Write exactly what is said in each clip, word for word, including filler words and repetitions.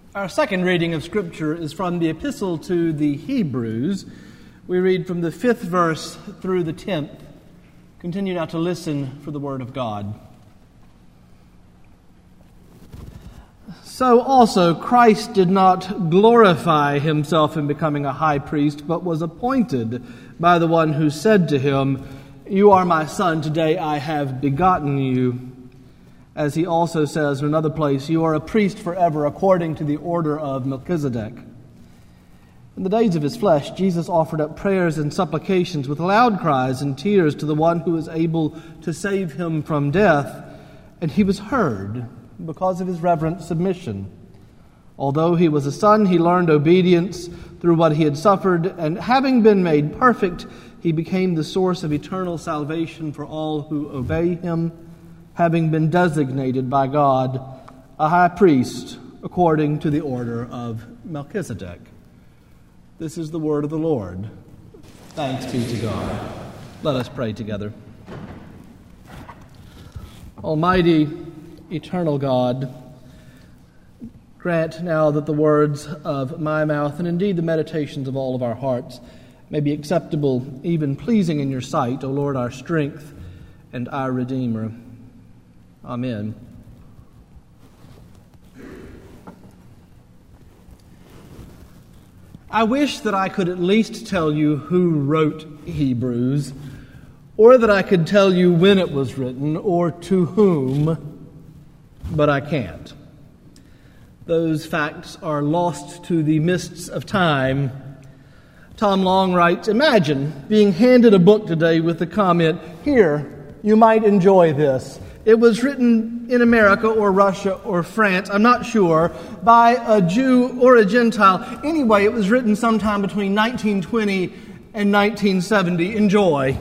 Our second reading of Scripture is from the Epistle to the Hebrews. We read from the fifth verse through the tenth. Continue now to listen for the Word of God. So also Christ did not glorify himself in becoming a high priest, but was appointed by the one who said to him, "You are my son, today I have begotten you." As he also says in another place, "You are a priest forever according to the order of Melchizedek." In the days of his flesh, Jesus offered up prayers and supplications with loud cries and tears to the one who was able to save him from death, and he was heard because of his reverent submission. Although he was a son, he learned obedience through what he had suffered, and having been made perfect, he became the source of eternal salvation for all who obey him, having been designated by God a high priest according to the order of Melchizedek. This is the word of the Lord. Thanks be to God. Let us pray together. Almighty, eternal God, grant now that the words of my mouth and indeed the meditations of all of our hearts may be acceptable, even pleasing in your sight, O Lord, our strength and our Redeemer. Amen. I wish that I could at least tell you who wrote Hebrews, or that I could tell you when it was written, or to whom, but I can't. Those facts are lost to the mists of time. Tom Long writes, "Imagine being handed a book today with the comment, 'Here, you might enjoy this.' It was written in America or Russia or France, I'm not sure, by a Jew or a Gentile. Anyway, it was written sometime between nineteen twenty and nineteen seventy. Enjoy."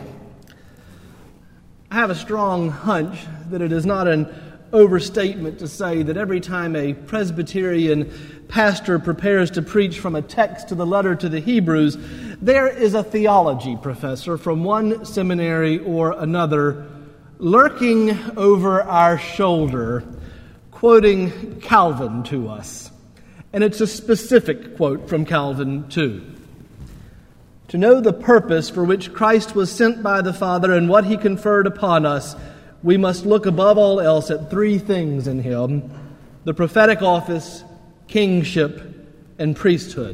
I have a strong hunch that it is not an overstatement to say that every time a Presbyterian pastor prepares to preach from a text to the letter to the Hebrews, there is a theology professor from one seminary or another lurking over our shoulder, quoting Calvin to us. And it's a specific quote from Calvin, too. "To know the purpose for which Christ was sent by the Father and what he conferred upon us, we must look above all else at three things in him: the prophetic office, kingship, and priesthood."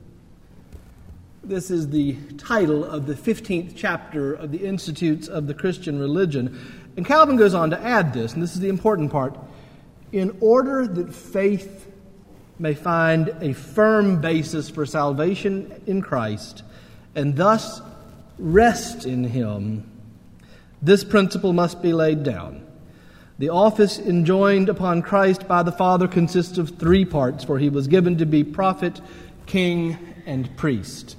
This is the title of the fifteenth chapter of the Institutes of the Christian Religion. And Calvin goes on to add this, and this is the important part: in order that faith may find a firm basis for salvation in Christ, and thus rest in him, this principle must be laid down. The office enjoined upon Christ by the Father consists of three parts, for he was given to be prophet, king, and priest.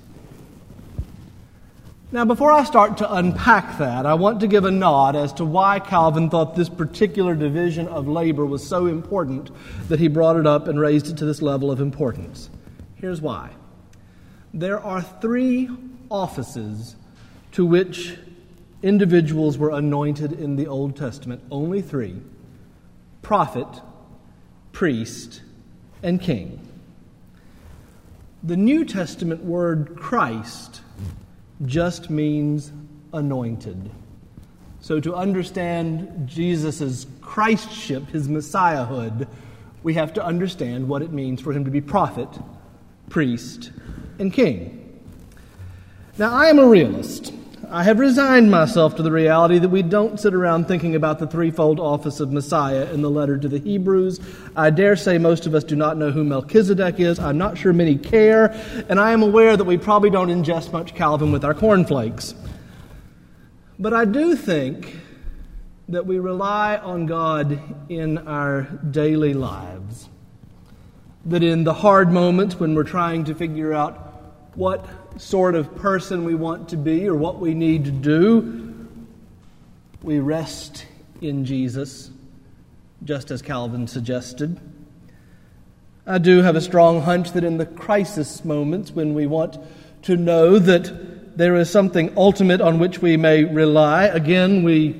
Now, before I start to unpack that, I want to give a nod as to why Calvin thought this particular division of labor was so important that he brought it up and raised it to this level of importance. Here's why. There are three offices to which individuals were anointed in the Old Testament. Only three: prophet, priest, and king. The New Testament word Christ just means anointed. So to understand Jesus' Christship, his Messiahhood, we have to understand what it means for him to be prophet, priest, and king. Now, I am a realist. I have resigned myself to the reality that we don't sit around thinking about the threefold office of Messiah in the letter to the Hebrews. I dare say most of us do not know who Melchizedek is. I'm not sure many care. And I am aware that we probably don't ingest much Calvin with our cornflakes. But I do think that we rely on God in our daily lives. That in the hard moments when we're trying to figure out what sort of person we want to be or what we need to do, we rest in Jesus, just as Calvin suggested. I do have a strong hunch that in the crisis moments when we want to know that there is something ultimate on which we may rely, again, we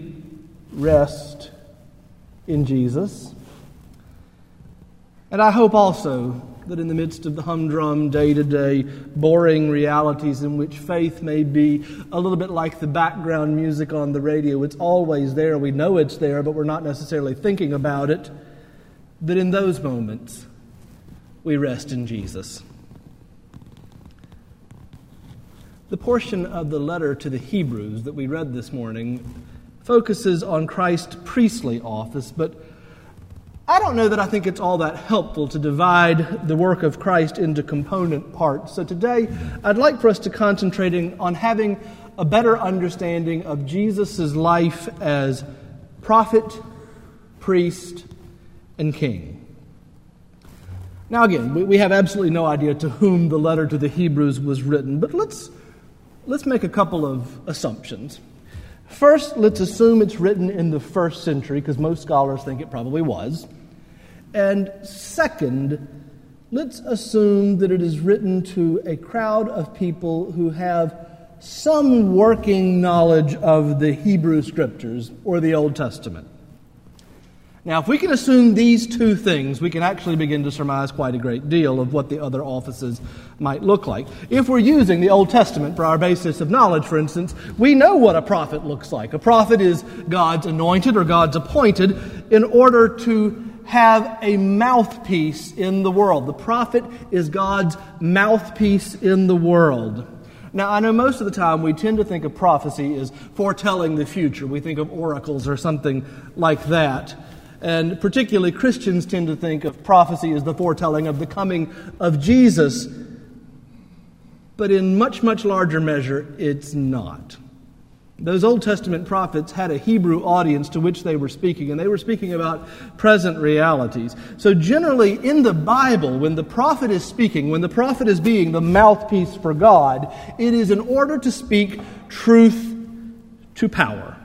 rest in Jesus. And I hope also, that in the midst of the humdrum, day-to-day, boring realities in which faith may be a little bit like the background music on the radio, it's always there, we know it's there, but we're not necessarily thinking about it, that in those moments we rest in Jesus. The portion of the letter to the Hebrews that we read this morning focuses on Christ's priestly office, but I don't know that I think it's all that helpful to divide the work of Christ into component parts. So today, I'd like for us to concentrate on having a better understanding of Jesus' life as prophet, priest, and king. Now again, we have absolutely no idea to whom the letter to the Hebrews was written, but let's, let's make a couple of assumptions. First, let's assume it's written in the first century, because most scholars think it probably was. And second, let's assume that it is written to a crowd of people who have some working knowledge of the Hebrew Scriptures or the Old Testament. Now, if we can assume these two things, we can actually begin to surmise quite a great deal of what the other offices might look like. If we're using the Old Testament for our basis of knowledge, for instance, we know what a prophet looks like. A prophet is God's anointed or God's appointed in order to have a mouthpiece in the world. The prophet is God's mouthpiece in the world. Now, I know most of the time we tend to think of prophecy as foretelling the future. We think of oracles or something like that. And particularly Christians tend to think of prophecy as the foretelling of the coming of Jesus. But in much, much larger measure, it's not. Those Old Testament prophets had a Hebrew audience to which they were speaking, and they were speaking about present realities. So generally, in the Bible, when the prophet is speaking, when the prophet is being the mouthpiece for God, it is in order to speak truth to power.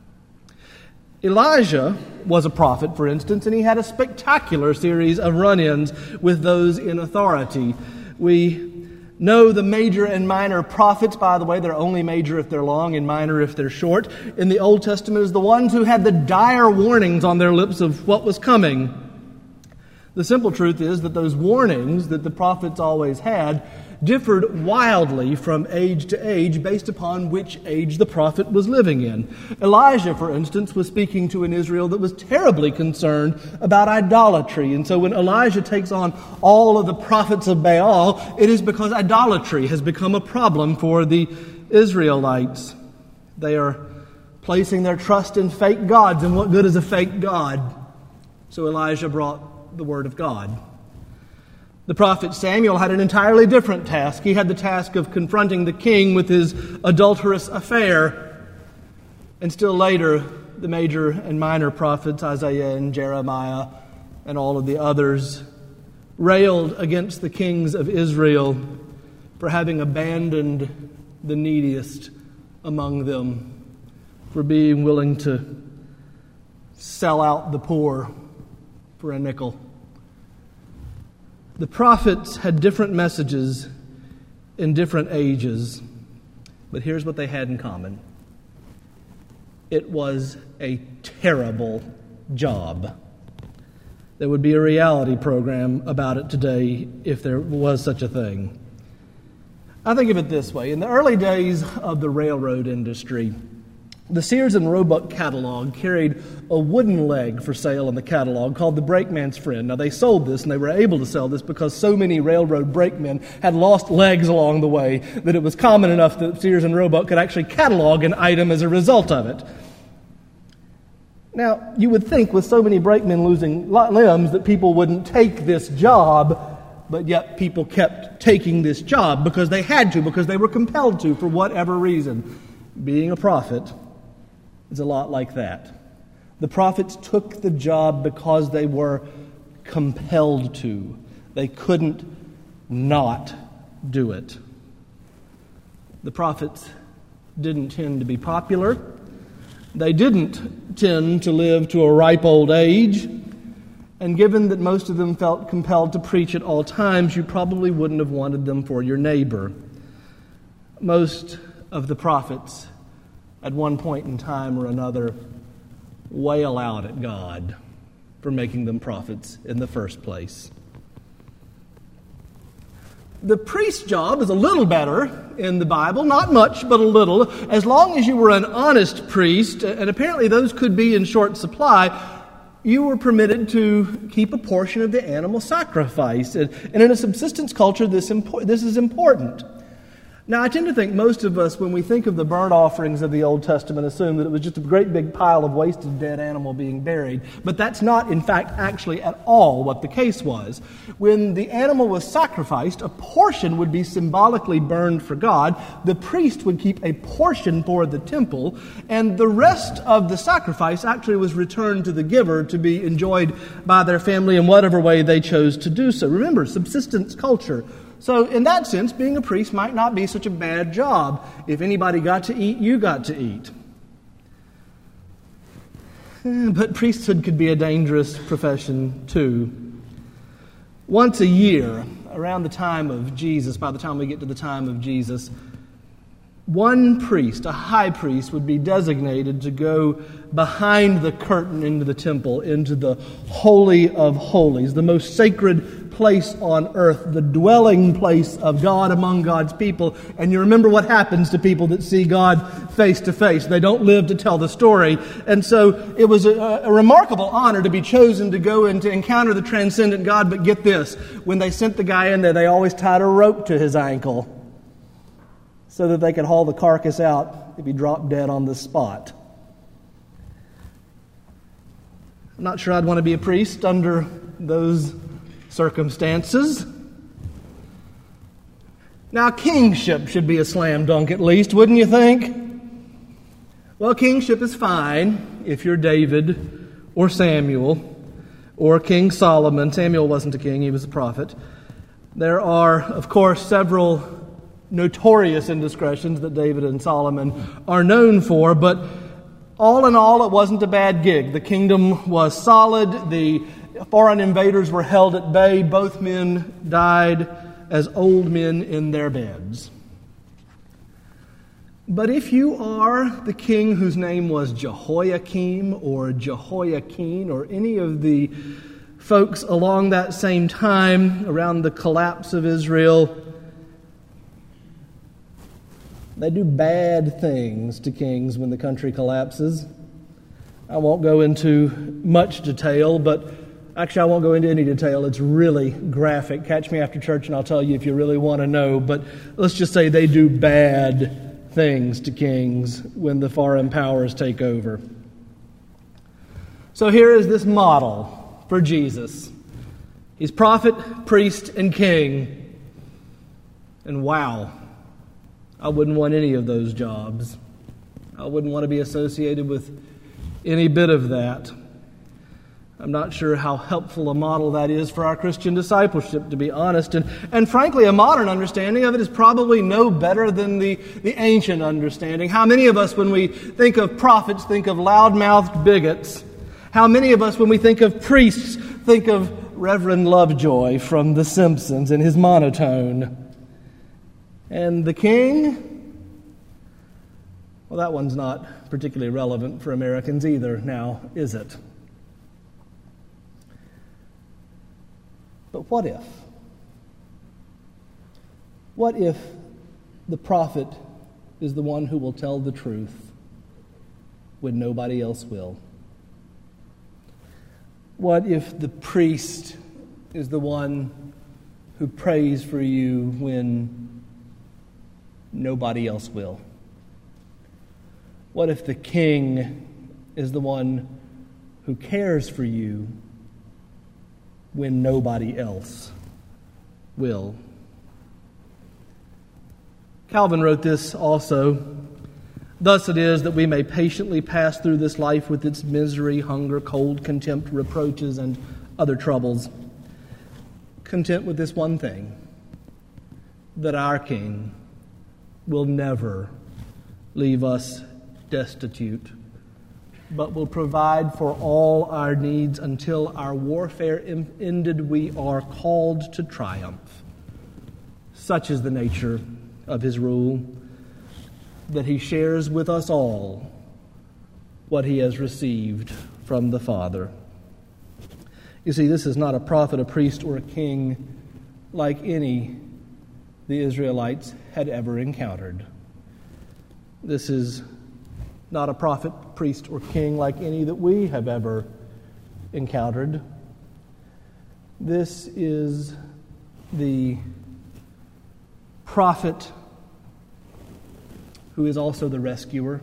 Elijah was a prophet, for instance, and he had a spectacular series of run-ins with those in authority. We know the major and minor prophets, by the way. They're only major if they're long and minor if they're short. In the Old Testament is the ones who had the dire warnings on their lips of what was coming. The simple truth is that those warnings that the prophets always had differed wildly from age to age based upon which age the prophet was living in. Elijah, for instance, was speaking to an Israel that was terribly concerned about idolatry. And so when Elijah takes on all of the prophets of Baal, it is because idolatry has become a problem for the Israelites. They are placing their trust in fake gods, and what good is a fake god? So Elijah brought the word of God. The prophet Samuel had an entirely different task. He had the task of confronting the king with his adulterous affair. And still later, the major and minor prophets, Isaiah and Jeremiah and all of the others, railed against the kings of Israel for having abandoned the neediest among them, for being willing to sell out the poor for a nickel. The prophets had different messages in different ages, but here's what they had in common. It was a terrible job. There would be a reality program about it today if there was such a thing. I think of it this way. In the early days of the railroad industry, the Sears and Roebuck catalog carried a wooden leg for sale in the catalog called the Brakeman's Friend. Now, they sold this, and they were able to sell this because so many railroad brakemen had lost legs along the way that it was common enough that Sears and Roebuck could actually catalog an item as a result of it. Now, you would think with so many brakemen losing limbs that people wouldn't take this job, but yet people kept taking this job because they had to, because they were compelled to for whatever reason. Being a prophet is a lot like that. The prophets took the job because they were compelled to. They couldn't not do it. The prophets didn't tend to be popular. They didn't tend to live to a ripe old age. And given that most of them felt compelled to preach at all times, you probably wouldn't have wanted them for your neighbor. Most of the prophets at one point in time or another wail out at God for making them prophets in the first place. The priest's job is a little better in the Bible, not much, but a little. As long as you were an honest priest, and apparently those could be in short supply, you were permitted to keep a portion of the animal sacrifice. And in a subsistence culture, this, impo- this is important. Now, I tend to think most of us, when we think of the burnt offerings of the Old Testament, assume that it was just a great big pile of wasted dead animal being buried. But that's not, in fact, actually at all what the case was. When the animal was sacrificed, a portion would be symbolically burned for God. The priest would keep a portion for the temple, and the rest of the sacrifice actually was returned to the giver to be enjoyed by their family in whatever way they chose to do so. Remember, subsistence culture. So in that sense, being a priest might not be such a bad job. If anybody got to eat, you got to eat. But priesthood could be a dangerous profession too. Once a year, around the time of Jesus, by the time we get to the time of Jesus, one priest, a high priest, would be designated to go behind the curtain into the temple, into the Holy of Holies, the most sacred place on earth, the dwelling place of God among God's people. And you remember what happens to people that see God face to face. They don't live to tell the story. And so it was a, a remarkable honor to be chosen to go and to encounter the transcendent God. But get this, when they sent the guy in there, they always tied a rope to his ankle so that they could haul the carcass out if he dropped dead on the spot. I'm not sure I'd want to be a priest under those circumstances. Now, kingship should be a slam dunk at least, wouldn't you think? Well, kingship is fine if you're David or Samuel or King Solomon. Samuel wasn't a king, he was a prophet. There are, of course, several notorious indiscretions that David and Solomon are known for, but all in all, it wasn't a bad gig. The kingdom was solid. The foreign invaders were held at bay. Both men died as old men in their beds. But if you are the king whose name was Jehoiakim or Jehoiakim or any of the folks along that same time, around the collapse of Israel, they do bad things to kings when the country collapses. I won't go into much detail, but actually I won't go into any detail. It's really graphic. Catch me after church and I'll tell you if you really want to know. But let's just say they do bad things to kings when the foreign powers take over. So here is this model for Jesus. He's prophet, priest, and king. And wow, I wouldn't want any of those jobs. I wouldn't want to be associated with any bit of that. I'm not sure how helpful a model that is for our Christian discipleship, to be honest. And, and frankly, a modern understanding of it is probably no better than the, the ancient understanding. How many of us, when we think of prophets, think of loud-mouthed bigots? How many of us, when we think of priests, think of Reverend Lovejoy from The Simpsons and his monotone? And the king? Well, that one's not particularly relevant for Americans either now, is it? But what if? What if the prophet is the one who will tell the truth when nobody else will? What if the priest is the one who prays for you when nobody else will? What if the king is the one who cares for you when nobody else will? Calvin wrote this also. Thus it is that we may patiently pass through this life with its misery, hunger, cold, contempt, reproaches, and other troubles, content with this one thing, that our King will never leave us destitute, but will provide for all our needs until our warfare ended. We are called to triumph. Such is the nature of his rule, that he shares with us all what he has received from the Father. You see, this is not a prophet, a priest, or a king like any the Israelites had ever encountered. This is not a prophet, priest, or king like any that we have ever encountered. This is the prophet who is also the rescuer.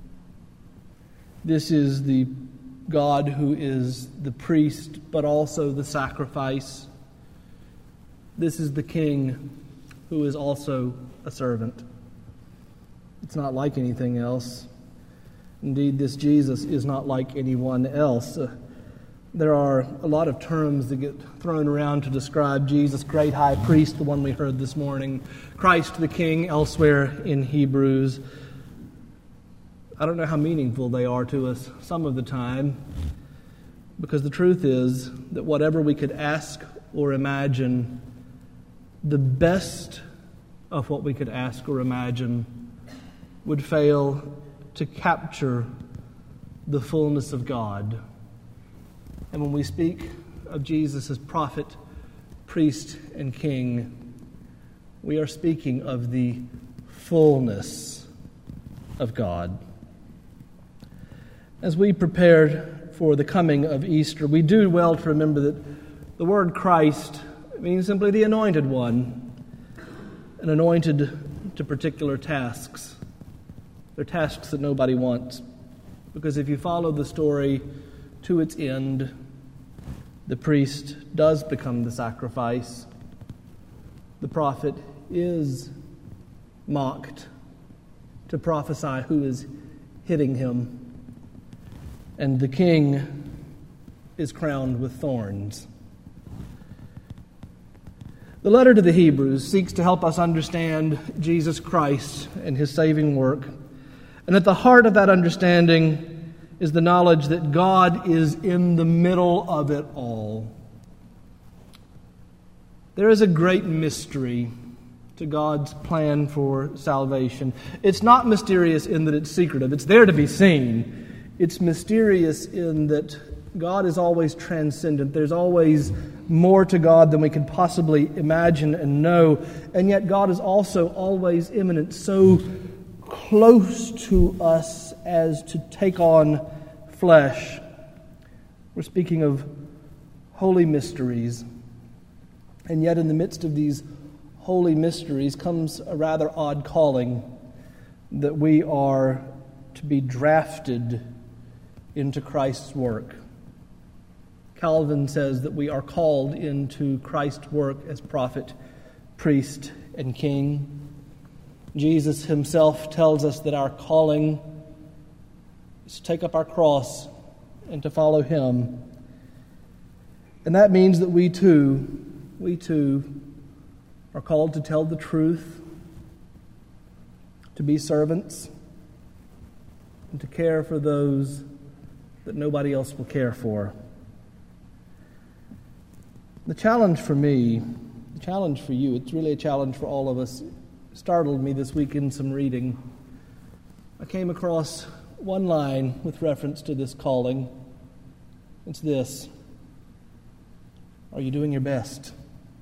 This is the God who is the priest, but also the sacrifice. This is the king who is also a servant. It's not like anything else. Indeed, this Jesus is not like anyone else. Uh, there are a lot of terms that get thrown around to describe Jesus, great high priest, the one we heard this morning, Christ the King elsewhere in Hebrews. I don't know how meaningful they are to us some of the time, because the truth is that whatever we could ask or imagine, the best of what we could ask or imagine would fail to capture the fullness of God. And when we speak of Jesus as prophet, priest, and king, we are speaking of the fullness of God. As we prepare for the coming of Easter, we do well to remember that the word Christ means simply the anointed one, and anointed to particular tasks. They're tasks that nobody wants, because if you follow the story to its end, the priest does become the sacrifice. The prophet is mocked to prophesy who is hitting him, and the king is crowned with thorns. The letter to the Hebrews seeks to help us understand Jesus Christ and his saving work. And at the heart of that understanding is the knowledge that God is in the middle of it all. There is a great mystery to God's plan for salvation. It's not mysterious in that it's secretive. It's there to be seen. It's mysterious in that God is always transcendent. There's always more to God than we can possibly imagine and know. And yet God is also always immanent, so close to us as to take on flesh. We're speaking of holy mysteries. And yet in the midst of these holy mysteries comes a rather odd calling that we are to be drafted into Christ's work. Calvin says that we are called into Christ's work as prophet, priest, and king. Jesus himself tells us that our calling is to take up our cross and to follow him. And that means that we too, we too are called to tell the truth, to be servants, and to care for those that nobody else will care for. The challenge for me, the challenge for you, it's really a challenge for all of us, startled me this week in some reading. I came across one line with reference to this calling. It's this: are you doing your best?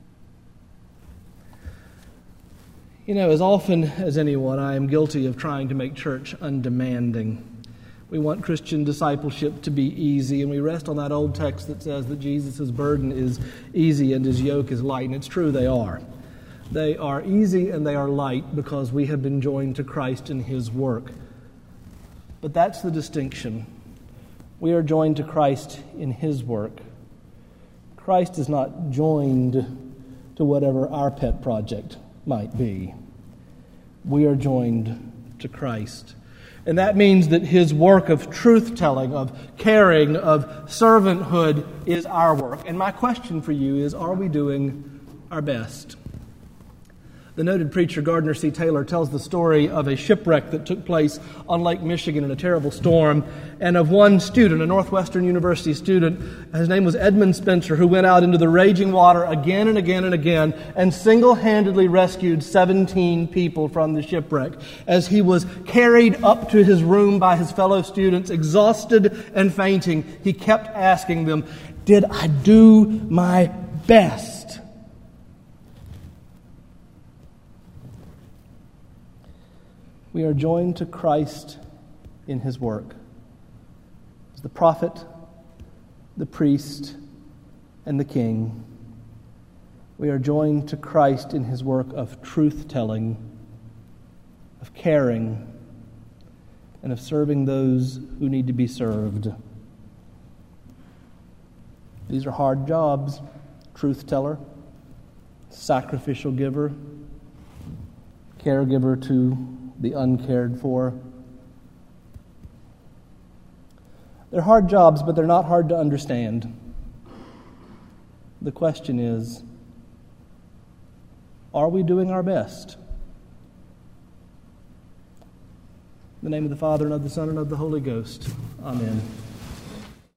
You know, as often as anyone, I am guilty of trying to make church undemanding. We want Christian discipleship to be easy, and we rest on that old text that says that Jesus' burden is easy and his yoke is light. And it's true, they are. They are easy and they are light because we have been joined to Christ in his work. But that's the distinction. We are joined to Christ in his work. Christ is not joined to whatever our pet project might be. We are joined to Christ. And that means that his work of truth-telling, of caring, of servanthood is our work. And my question for you is, are we doing our best? The noted preacher Gardner C. Taylor tells the story of a shipwreck that took place on Lake Michigan in a terrible storm, and of one student, a Northwestern University student, his name was Edmund Spencer, who went out into the raging water again and again and again and single-handedly rescued seventeen people from the shipwreck. As he was carried up to his room by his fellow students, exhausted and fainting, he kept asking them, "Did I do my best?" We are joined to Christ in his work. As the prophet, the priest, and the king, we are joined to Christ in his work of truth-telling, of caring, and of serving those who need to be served. These are hard jobs: truth-teller, sacrificial giver, caregiver to the uncared for. They're hard jobs, but they're not hard to understand. The question is, are we doing our best? In the name of the Father, and of the Son, and of the Holy Ghost. Amen.